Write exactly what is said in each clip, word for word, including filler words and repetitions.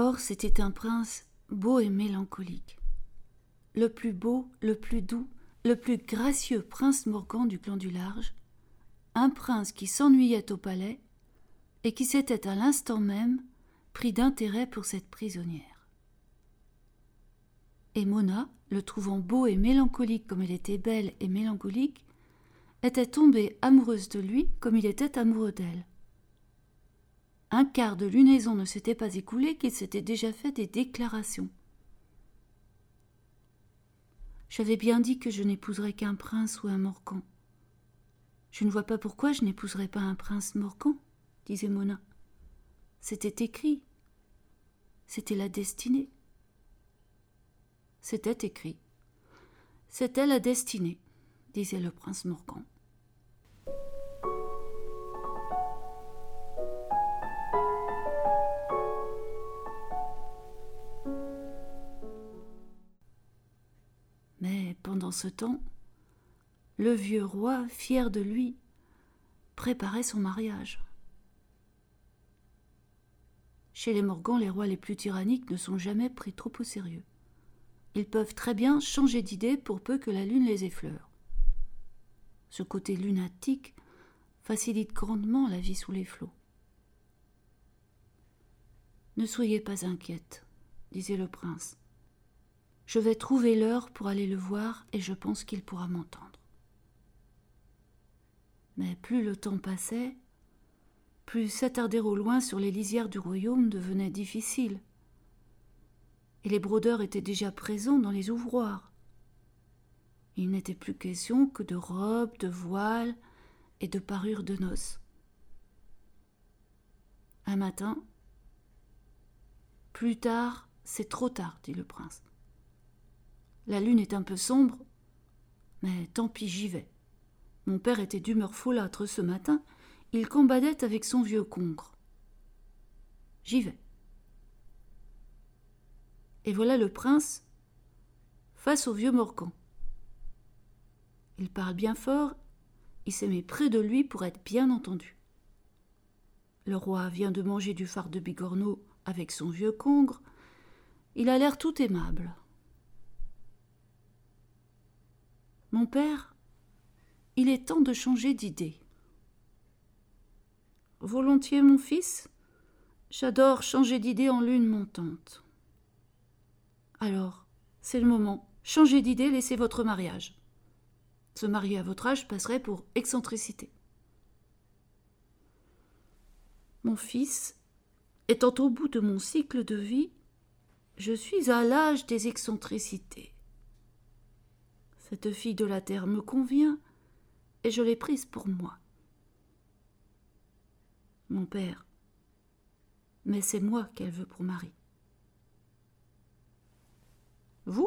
Or, c'était un prince beau et mélancolique. Le plus beau, le plus doux, le plus gracieux prince Morgan du clan du Large, un prince qui s'ennuyait au palais et qui s'était à l'instant même pris d'intérêt pour cette prisonnière. Et Mona, le trouvant beau et mélancolique comme elle était belle et mélancolique, était tombée amoureuse de lui comme il était amoureux d'elle. Un quart de lunaison ne s'était pas écoulé qu'il s'était déjà fait des déclarations. J'avais bien dit que je n'épouserais qu'un prince ou un Morgan. Je ne vois pas pourquoi je n'épouserais pas un prince Morgan, disait Mona. C'était écrit. C'était la destinée. C'était écrit. C'était la destinée, disait le prince Morgan. Mais pendant ce temps, le vieux roi, fier de lui, préparait son mariage. Chez les Morgan, les rois les plus tyranniques ne sont jamais pris trop au sérieux. Ils peuvent très bien changer d'idée pour peu que la lune les effleure. Ce côté lunatique facilite grandement la vie sous les flots. « Ne soyez pas inquiète, disait le prince. Je vais trouver l'heure pour aller le voir et je pense qu'il pourra m'entendre. » Mais plus le temps passait, plus s'attarder au loin sur les lisières du royaume devenait difficile. Et les brodeurs étaient déjà présents dans les ouvroirs. Il n'était plus question que de robes, de voiles et de parures de noces. Un matin, « Plus tard, c'est trop tard, dit le prince. La lune est un peu sombre, mais tant pis, j'y vais. Mon père était d'humeur folâtre ce matin, il combattait avec son vieux congre. J'y vais. » Et voilà le prince face au vieux Morgan. Il parle bien fort, il se met près de lui pour être bien entendu. Le roi vient de manger du fard de bigorneau avec son vieux congre, il a l'air tout aimable. « Mon père, il est temps de changer d'idée. »« Volontiers, mon fils, j'adore changer d'idée en lune montante. » Alors, c'est le moment. Changez d'idée, laissez votre mariage. Se marier à votre âge passerait pour excentricité. Mon fils, étant au bout de mon cycle de vie, je suis à l'âge des excentricités. Cette fille de la terre me convient et je l'ai prise pour moi. Mon père, mais c'est moi qu'elle veut pour mari. Vous ?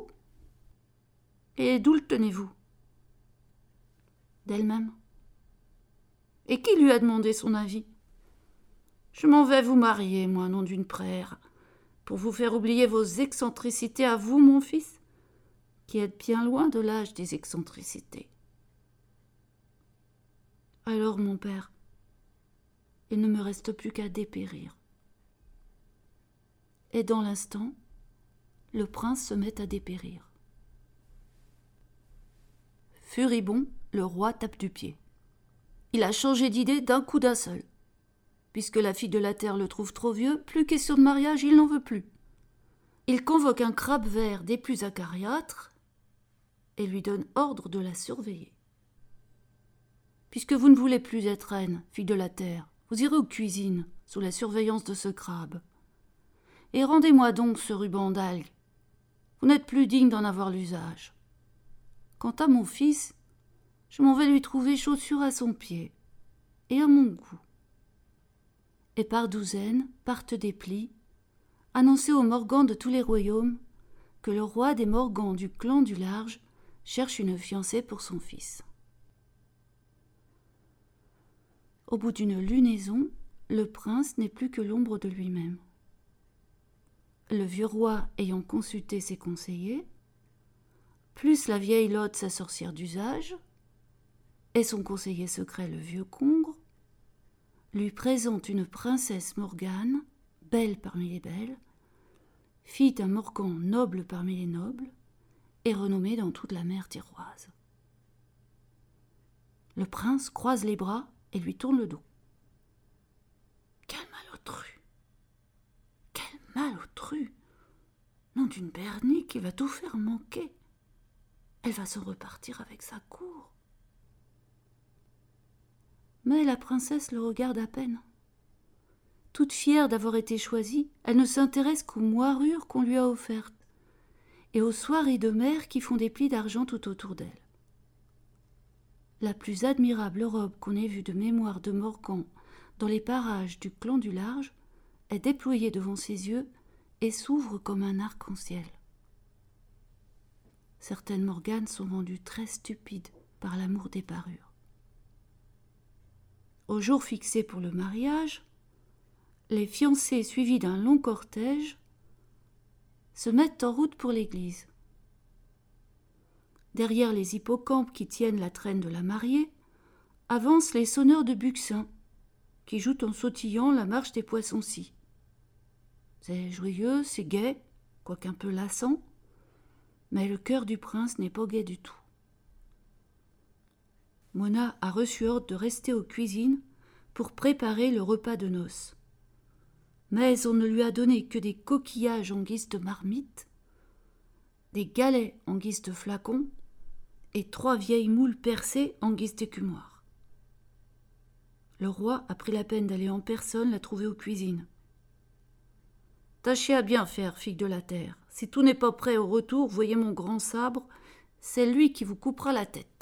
Et d'où le tenez-vous ? D'elle-même. Et qui lui a demandé son avis ? Je m'en vais vous marier, moi, nom d'une prère, pour vous faire oublier vos excentricités à vous, mon fils, qui êtes bien loin de l'âge des excentricités. Alors, mon père, il ne me reste plus qu'à dépérir. Et dans l'instant, le prince se met à dépérir. Furibond, le roi tape du pied. Il a changé d'idée d'un coup d'un seul. Puisque la fille de la terre le trouve trop vieux, plus question de mariage, il n'en veut plus. Il convoque un crabe vert des plus acariâtres et lui donne ordre de la surveiller. Puisque vous ne voulez plus être reine, fille de la terre, vous irez aux cuisines sous la surveillance de ce crabe. Et rendez-moi donc ce ruban d'algues. Vous n'êtes plus digne d'en avoir l'usage. Quant à mon fils, je m'en vais lui trouver chaussures à son pied et à mon goût. Et par douzaines partent des plis, annoncer aux Morgans de tous les royaumes que le roi des Morgans du clan du Large cherche une fiancée pour son fils. Au bout d'une lunaison, le prince n'est plus que l'ombre de lui-même. Le vieux roi ayant consulté ses conseillers, plus la vieille Lotte, sa sorcière d'usage, et son conseiller secret, le vieux congre, lui présente une princesse Morgane, belle parmi les belles, fille d'un Morgan noble parmi les nobles, et renommée dans toute la mer tiroise. Le prince croise les bras et lui tourne le dos. Quel malotru! Quel malotru! Nom d'une bernie qui va tout faire manquer. Elle va s'en repartir avec sa cour. Mais la princesse le regarde à peine. Toute fière d'avoir été choisie, elle ne s'intéresse qu'aux moirures qu'on lui a offertes et aux soieries de mer qui font des plis d'argent tout autour d'elle. La plus admirable robe qu'on ait vue de mémoire de Morgan dans les parages du clan du Large est déployée devant ses yeux et s'ouvre comme un arc-en-ciel. Certaines Morganes sont rendues très stupides par l'amour des parures. Au jour fixé pour le mariage, les fiancés, suivis d'un long cortège, se mettent en route pour l'église. Derrière les hippocampes qui tiennent la traîne de la mariée, avancent les sonneurs de buccin, qui jouent en sautillant la marche des poissons-scies. C'est joyeux, c'est gai, quoiqu'un peu lassant, mais le cœur du prince n'est pas gai du tout. Mona a reçu ordre de rester aux cuisines pour préparer le repas de noces. Mais on ne lui a donné que des coquillages en guise de marmite, des galets en guise de flacons et trois vieilles moules percées en guise d'écumoire. Le roi a pris la peine d'aller en personne la trouver aux cuisines. « Tâchez à bien faire, fille de la terre. Si tout n'est pas prêt au retour, voyez mon grand sabre, c'est lui qui vous coupera la tête. »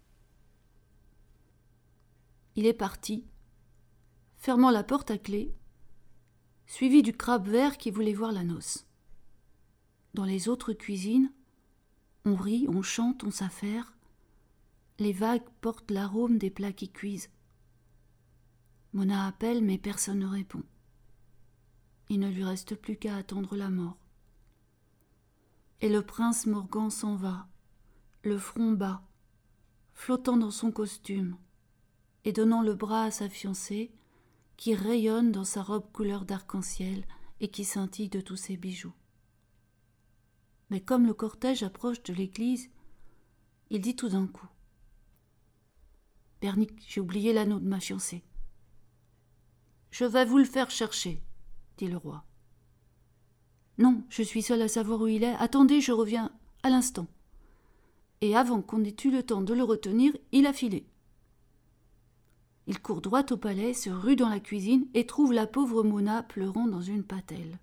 Il est parti, fermant la porte à clé, suivi du crabe vert qui voulait voir la noce. Dans les autres cuisines, on rit, on chante, on s'affaire. Les vagues portent l'arôme des plats qui cuisent. Mona appelle, mais personne ne répond. Il ne lui reste plus qu'à attendre la mort. Et le prince Morgan s'en va, le front bas, flottant dans son costume, et donnant le bras à sa fiancée, qui rayonne dans sa robe couleur d'arc-en-ciel et qui scintille de tous ses bijoux. Mais comme le cortège approche de l'église, il dit tout d'un coup « Bernique, j'ai oublié l'anneau de ma fiancée. »« Je vais vous le faire chercher, » dit le roi. « Non, je suis seul à savoir où il est. Attendez, je reviens à l'instant. » Et avant qu'on ait eu le temps de le retenir, il a filé. Il court droit au palais, se rue dans la cuisine et trouve la pauvre Mona pleurant dans une patelle.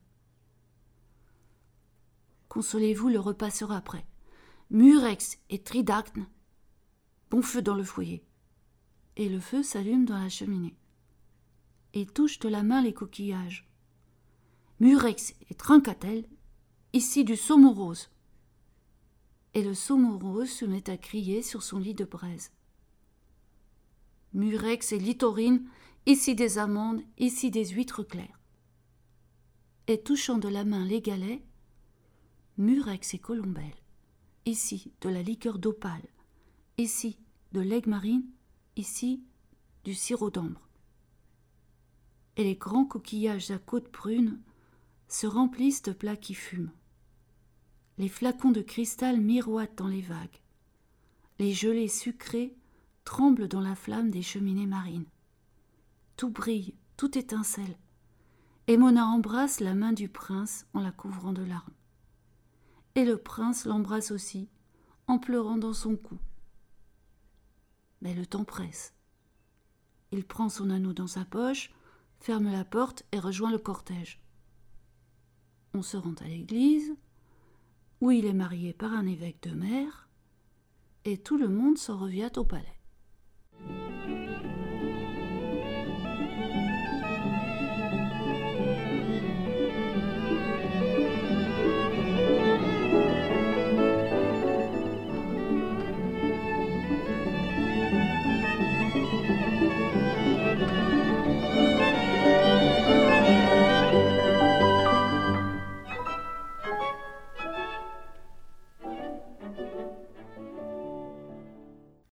« Consolez-vous, le repas sera prêt. Murex et Tridacne, bon feu dans le foyer. » Et le feu s'allume dans la cheminée. Il touche de la main les coquillages. « Murex et Trincatel, ici du saumon rose. » Et le saumon rose se met à crier sur son lit de braise. « Murex et Litorine, ici des amandes, ici des huîtres claires. » Et touchant de la main les galets, « Murex et Colombelle, ici de la liqueur d'opale, ici de l'aigue marine, ici du sirop d'ambre. » Et les grands coquillages à côte prune se remplissent de plats qui fument. Les flacons de cristal miroitent dans les vagues. Les gelées sucrées tremblent dans la flamme des cheminées marines. Tout brille, tout étincelle. Et Mona embrasse la main du prince en la couvrant de larmes. Et le prince l'embrasse aussi, en pleurant dans son cou. Mais le temps presse. Il prend son anneau dans sa poche, ferme la porte et rejoint le cortège. On se rend à l'église, où il est marié par un évêque de mer, et tout le monde s'en revient au palais.